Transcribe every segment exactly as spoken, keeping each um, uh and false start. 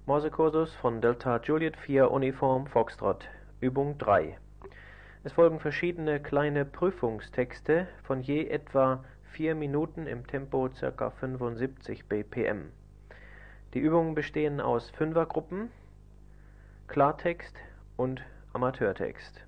Morsekursus von Delta Juliet vier Uniform Foxtrot, Übung drei. Es folgen verschiedene kleine Prüfungstexte von je etwa vier Minuten im Tempo ca. fünfundsiebzig B P M. Die Übungen bestehen aus Fünfergruppen, Klartext und Amateurtext.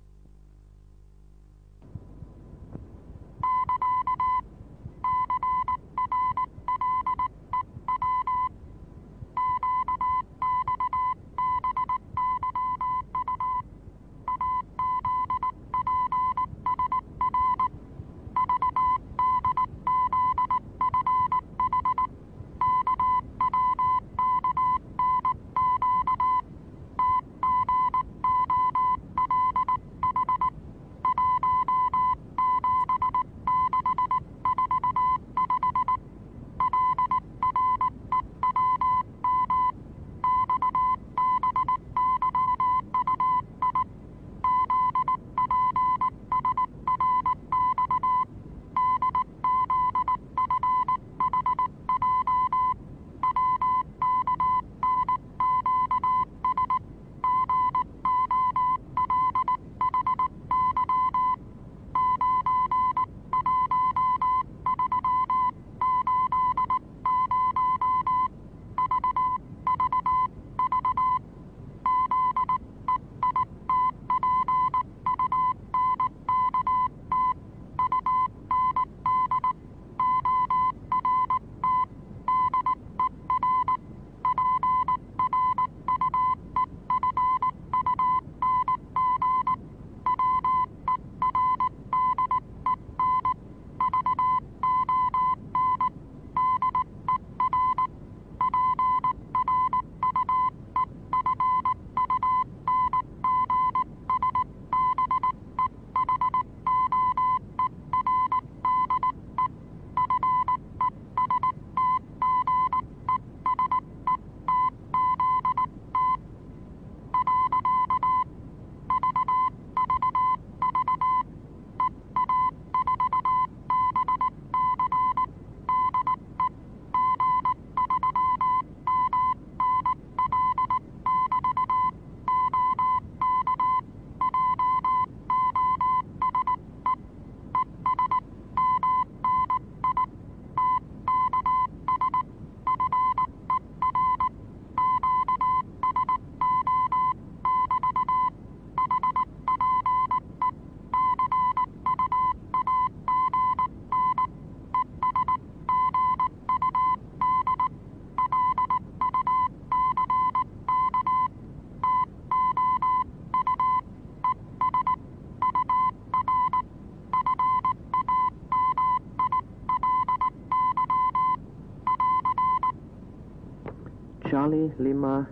Charlie, Lima,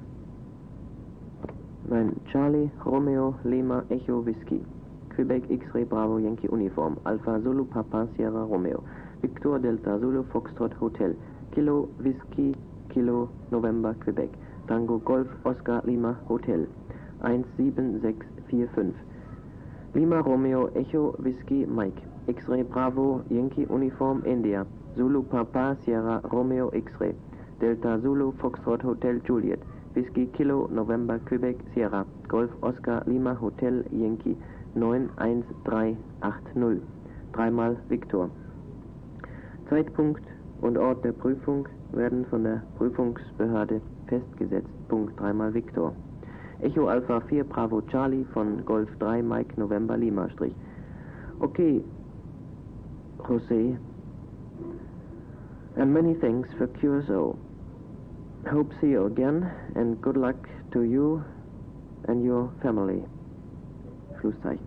nein, Charlie, Romeo, Lima, Echo, Whiskey, Quebec, X-Ray, Bravo, Yankee, Uniform, Alpha, Zulu, Papa, Sierra, Romeo, Victor, Delta, Zulu, Foxtrot, Hotel, Kilo, Whiskey, Kilo, November, Quebec, Tango, Golf, Oscar, Lima, Hotel, eins sieben sechs vier fünf, Lima, Romeo, Echo, Whiskey, Mike, X-Ray, Bravo, Yankee, Uniform, India, Zulu, Papa, Sierra, Romeo, X-Ray, Delta Zulu, Foxtrot, Hotel, Juliet, Whiskey, Kilo, November, Quebec, Sierra, Golf, Oscar, Lima, Hotel, Yankee, neun eins drei acht null, dreimal Victor. Zeitpunkt und Ort der Prüfung werden von der Prüfungsbehörde festgesetzt. Punkt, dreimal Victor. Echo Alpha vier Bravo Charlie von Golf drei Mike November Lima Strich. Okay, José, and many thanks for Q S O. Hope see you again and good luck to you and your family. Schlusszeichen.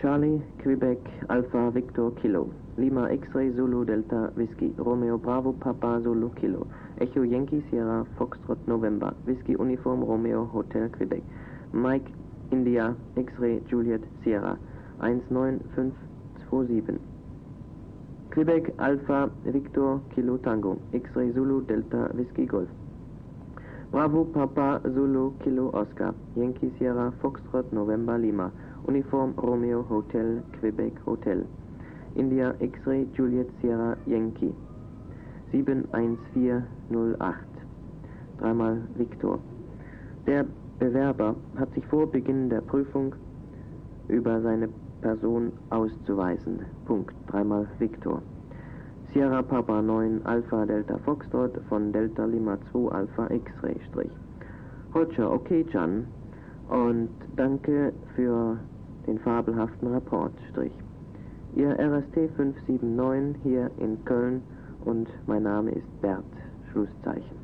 Charlie, Quebec, Alpha, Victor, Kilo. Lima, X-Ray, Zulu, Delta, Whiskey. Romeo, Bravo, Papa, Zulu, Kilo. Echo, Yankee, Sierra, Foxtrot, November. Whiskey, Uniform, Romeo, Hotel, Quebec. Mike, India, X-Ray, Juliet, Sierra. eins neun fünf zwei sieben. Quebec, Alpha, Victor, Kilo, Tango. X-Ray, Zulu, Delta, Whiskey, Golf. Bravo, Papa, Zulu, Kilo, Oscar. Yankee, Sierra, Foxtrot, November, Lima. Uniform, Romeo, Hotel, Quebec, Hotel. India, X-Ray, Juliet, Sierra, Yankee. sieben eins vier null acht. Dreimal Victor. Der Bewerber hat sich vor Beginn der Prüfung über seine Person auszuweisen. Punkt. Dreimal Victor. Sierra Papa neun Alpha Delta Foxtrot von Delta Lima zwei Alpha X-Ray Strich. Roger, okay, Jan. Und danke für den fabelhaften Rapport Strich. Ihr R S T fünf sieben neun hier in Köln und mein Name ist Bert. Schlusszeichen.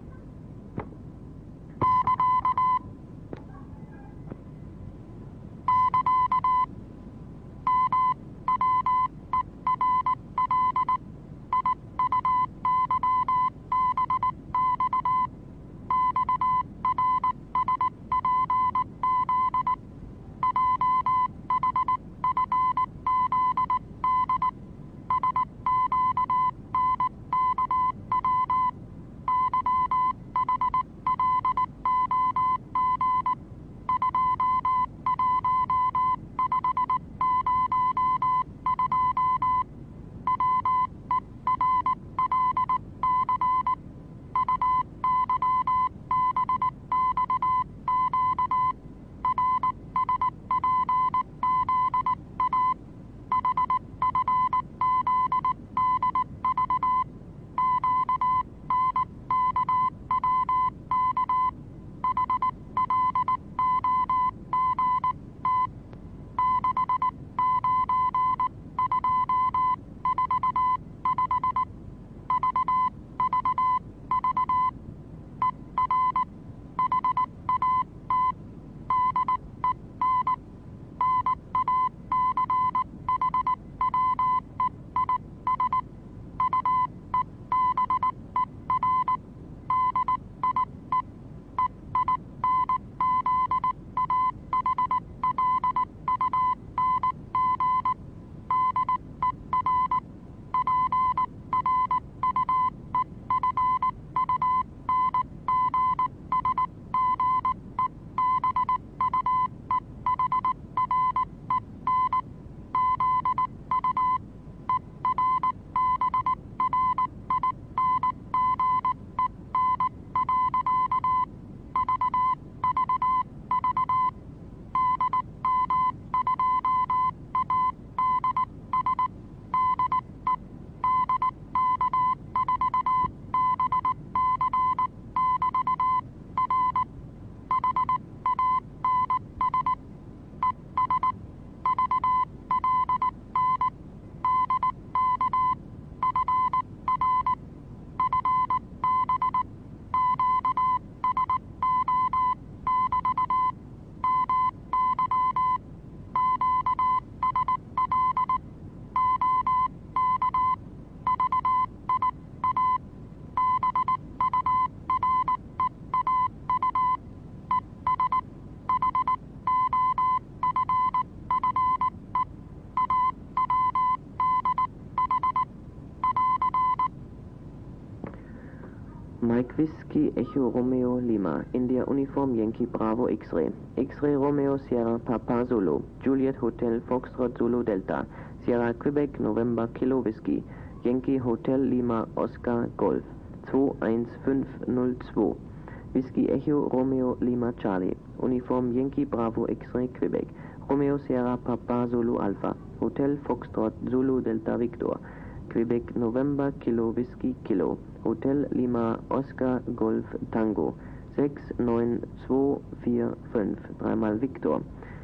Mike Whiskey, Echo Romeo Lima, India Uniform Yankee Bravo X-Ray, X-Ray Romeo Sierra Papa Zulu, Juliet Hotel Foxtrot Zulu Delta, Sierra Quebec November Kilo Whiskey, Yankee Hotel Lima Oscar Golf, zwei eins fünf null zwei, Whiskey Echo Romeo Lima Charlie, Uniform Yankee Bravo X-Ray Quebec, Romeo Sierra Papa Zulu Alpha, Hotel Foxtrot Zulu Delta Victor, Quebec November Kilo Whiskey Kilo, Hotel Lima Oscar Golf Tango, sechs neun zwei vier fünf, dreimal Victor,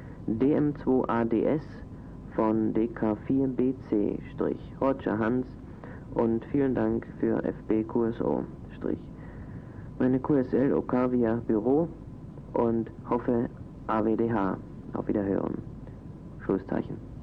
D M zwei A D S von D K vier B C, Roger Hans und vielen Dank für F B Q S O, meine Q S L Okavia Büro und hoffe A W D H. Auf Wiederhören. Schlusszeichen.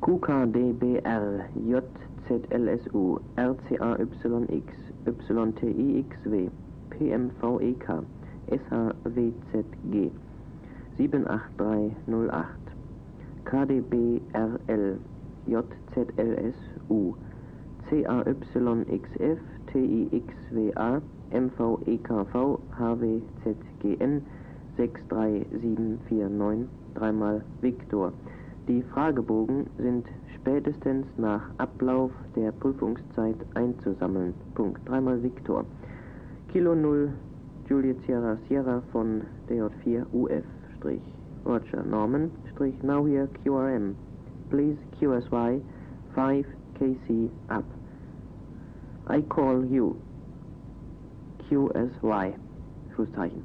Q K D B R J Z L S U R C A Y X Y T I X W P M V E K S H W Z G sieben acht drei null acht K D B R L J Z L S U C A Y X F T I X W A M V E K V H W Z G N sechs drei sieben vier neun dreimal Viktor. Die Fragebogen sind spätestens nach Ablauf der Prüfungszeit einzusammeln. Punkt. Dreimal Viktor. Kilo null Juliet Sierra Sierra von D J vier U F Strich. Roger Norman Strich Now here Q R M. Please Q S Y five K C up. I call you. Q S Y. Schlusszeichen.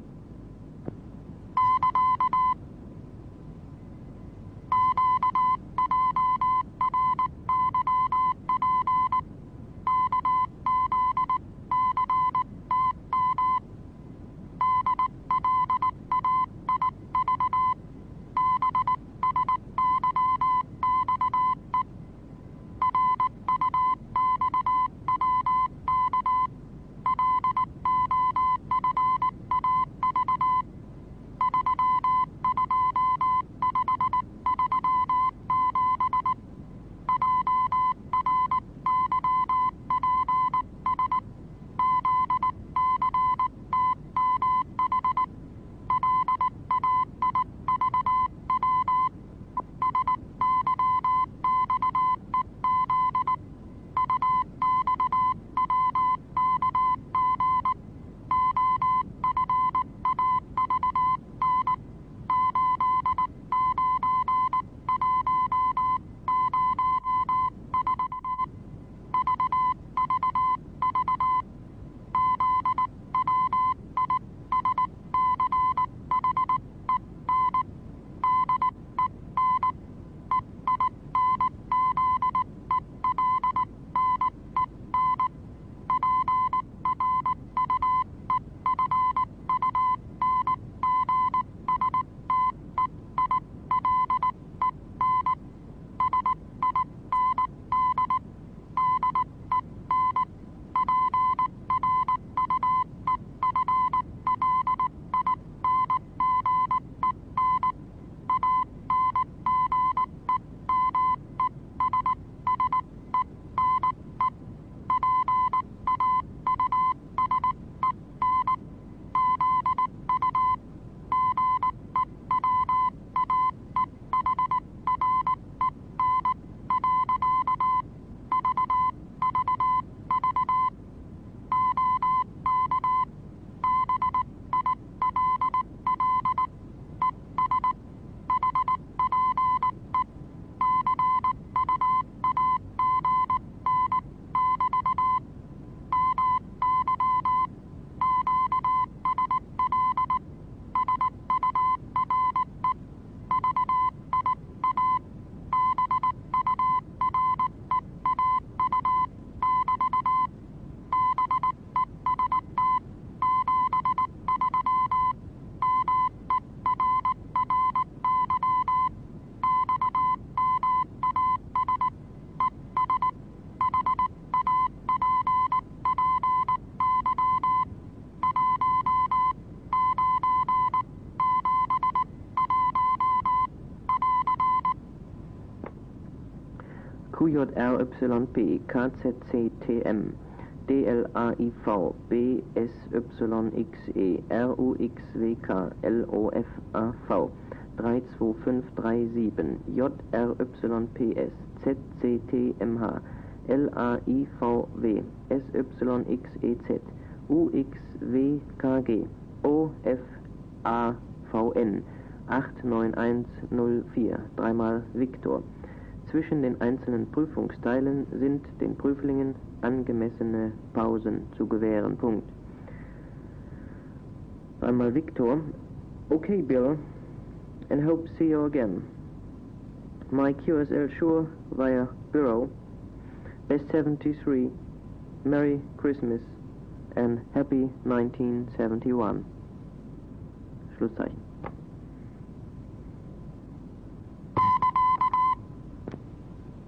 Q J R Y P K Z C T M D L A I V B S Y X E R U X W K L O F A V drei zwei fünf drei sieben J R Y P S Z C T M H L A I V W S Y X E Z U X W K G O F A V N acht neun eins null vier dreimal Viktor. Zwischen den einzelnen Prüfungsteilen sind den Prüflingen angemessene Pausen zu gewähren. Punkt. Einmal Viktor. Okay, Bill, and hope see you again. My Q S L sure via Bureau. Best seventy-three. Merry Christmas and Happy nineteen seventy-one. Schlusszeichen.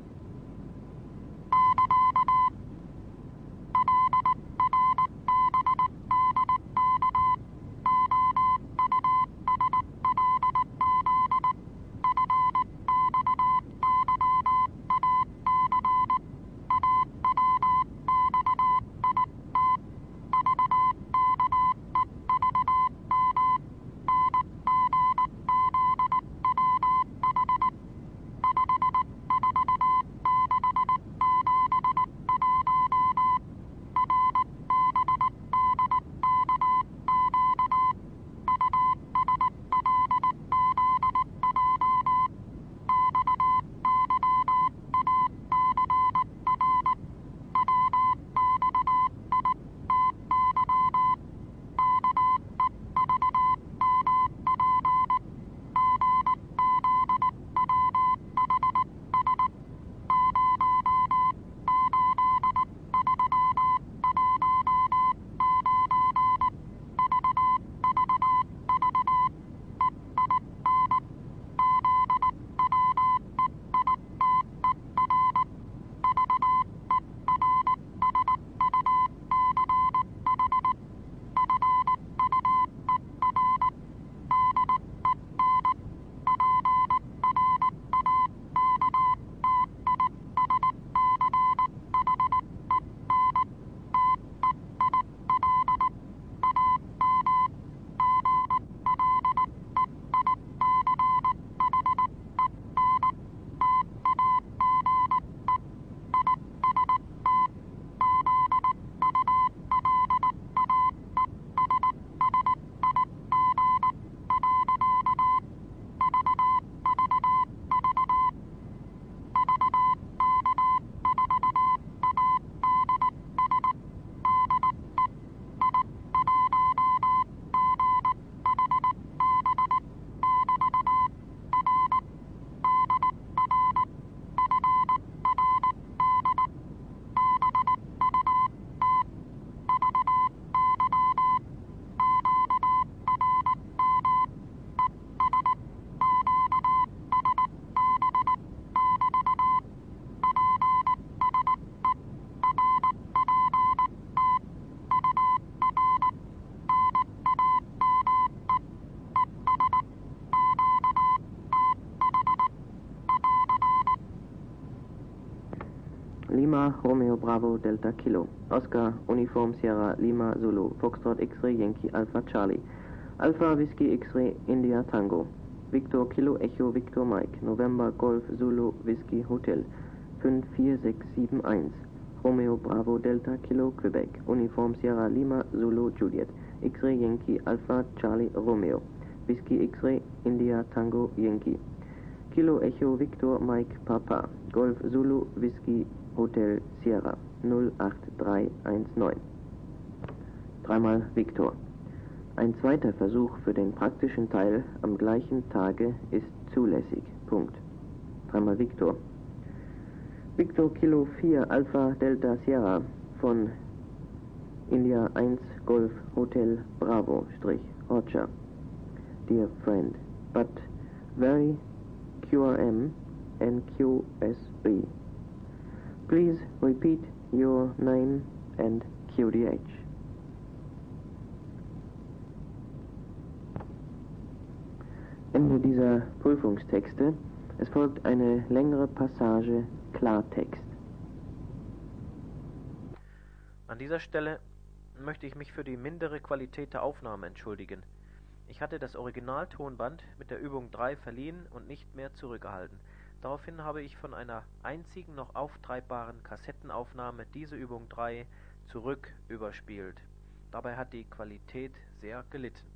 Lima Romeo Bravo Delta Kilo. Oscar Uniform Sierra Lima Zulu Foxtrot X-Ray Yankee Alpha Charlie. Alpha Whiskey X-Ray India Tango. Victor Kilo Echo Victor Mike. November Golf Zulu Whiskey Hotel. fünf vier sechs sieben eins. Romeo Bravo Delta Kilo Quebec. Uniform Sierra Lima Zulu Juliet. X-Ray Yankee Alpha Charlie Romeo. Whiskey X-Ray India Tango Yankee. Kilo Echo Victor Mike Papa. Golf Zulu Whiskey Hotel Sierra null acht drei eins neun. Dreimal Victor. Ein zweiter Versuch für den praktischen Teil am gleichen Tage ist zulässig. Punkt. Dreimal Victor. Victor Kilo vier Alpha Delta Sierra von India eins Golf Hotel Bravo Strich Roger. Dear friend, but very Q R M and Q S B. Please repeat your name and Q D H. Ende dieser Prüfungstexte. Es folgt eine längere Passage Klartext. An dieser Stelle möchte ich mich für die mindere Qualität der Aufnahme entschuldigen. Ich hatte das Originaltonband mit der Übung drei verliehen und nicht mehr zurückgehalten. Daraufhin habe ich von einer einzigen noch auftreibbaren Kassettenaufnahme diese Übung drei zurück überspielt. Dabei hat die Qualität sehr gelitten.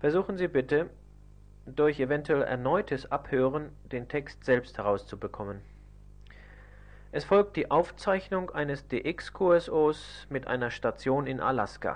Versuchen Sie bitte, durch eventuell erneutes Abhören den Text selbst herauszubekommen. Es folgt die Aufzeichnung eines D X-Q S Os mit einer Station in Alaska.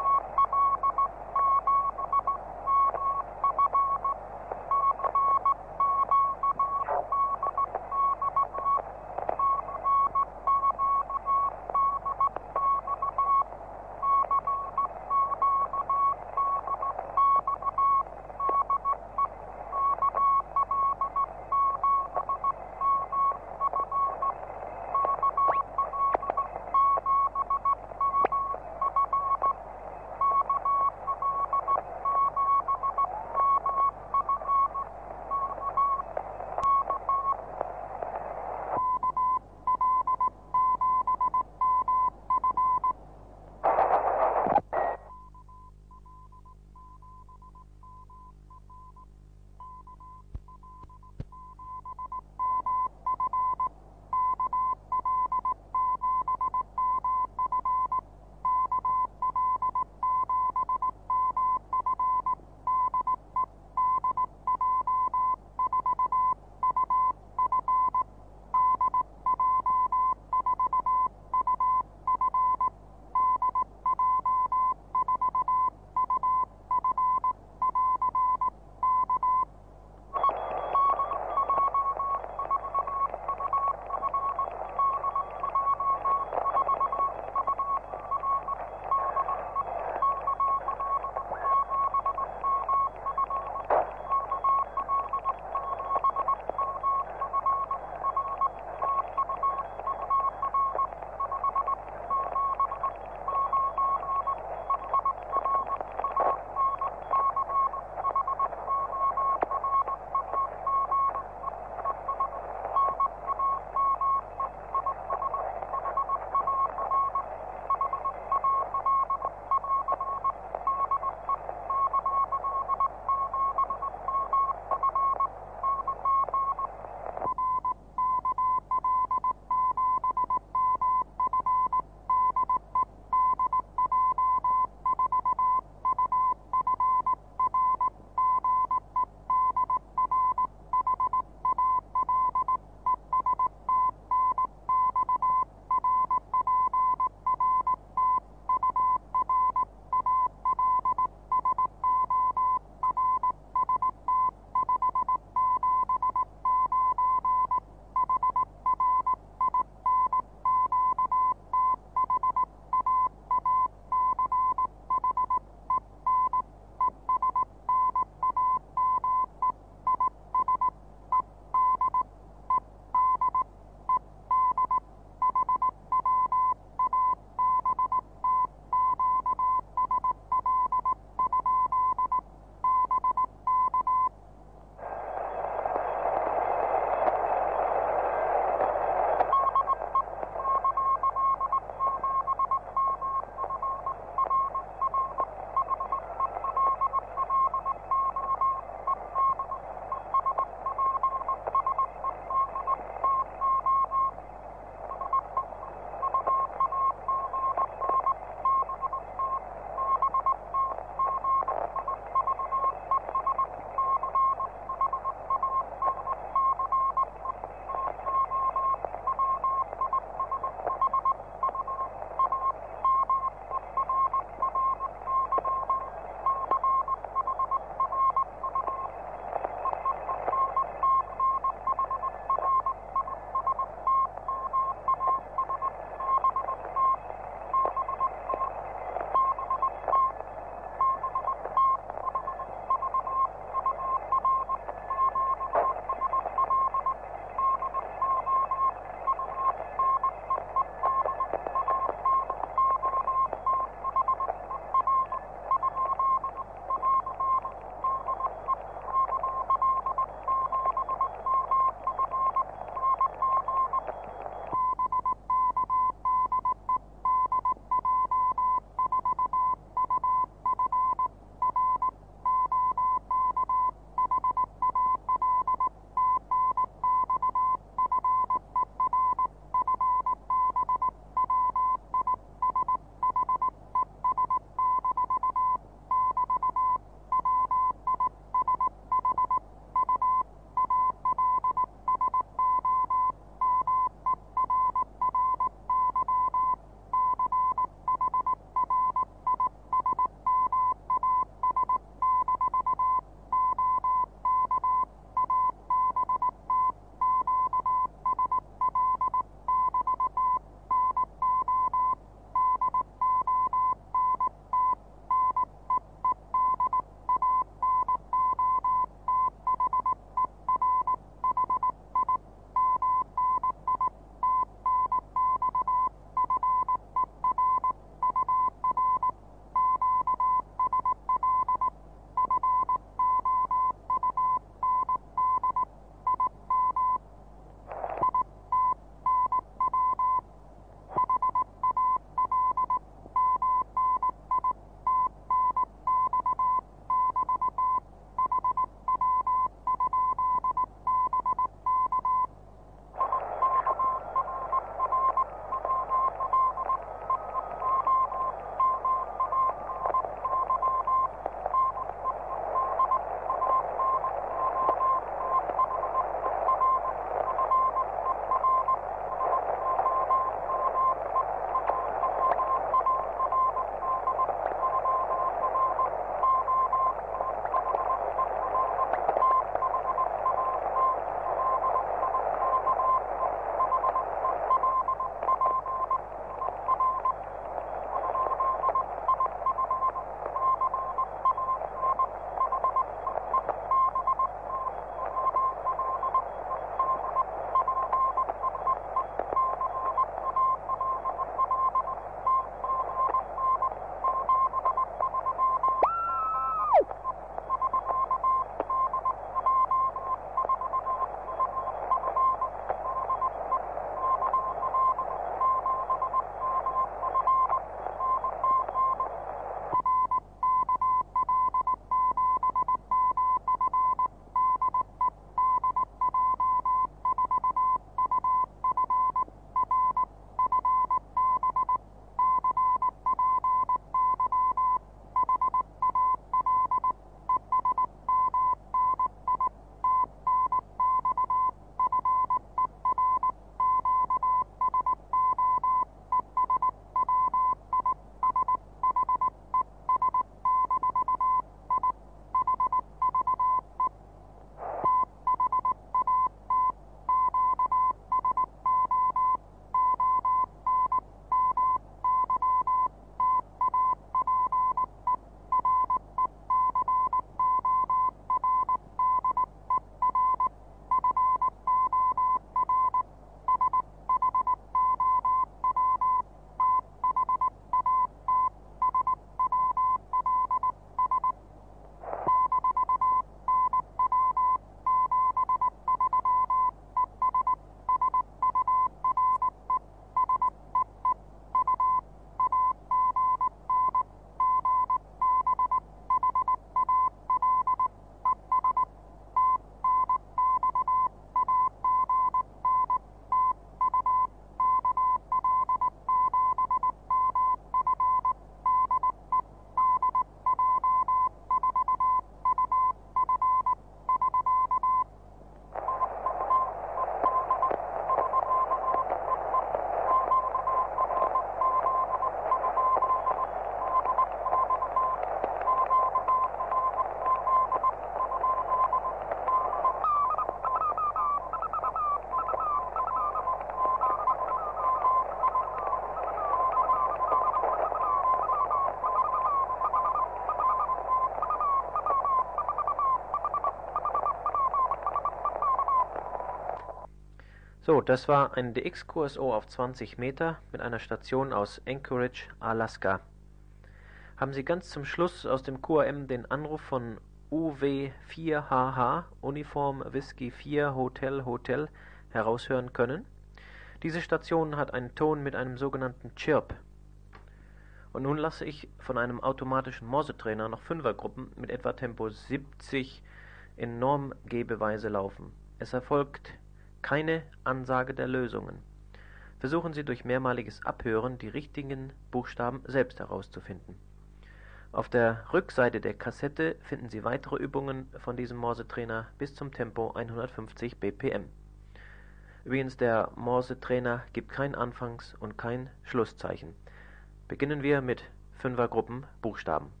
So, das war ein D X-Q S O auf zwanzig Meter mit einer Station aus Anchorage, Alaska. Haben Sie ganz zum Schluss aus dem Q R M den Anruf von U W vier H H, Uniform Whiskey vier Hotel Hotel, heraushören können? Diese Station hat einen Ton mit einem sogenannten Chirp. Und nun lasse ich von einem automatischen Morsetrainer noch Fünfergruppen mit etwa Tempo siebzig in Normgebeweise laufen. Es erfolgt keine Ansage der Lösungen. Versuchen Sie durch mehrmaliges Abhören die richtigen Buchstaben selbst herauszufinden. Auf der Rückseite der Kassette finden Sie weitere Übungen von diesem Morsetrainer bis zum Tempo hundertfünfzig B P M. Übrigens, der Morsetrainer gibt kein Anfangs- und kein Schlusszeichen. Beginnen wir mit Fünfergruppen Buchstaben.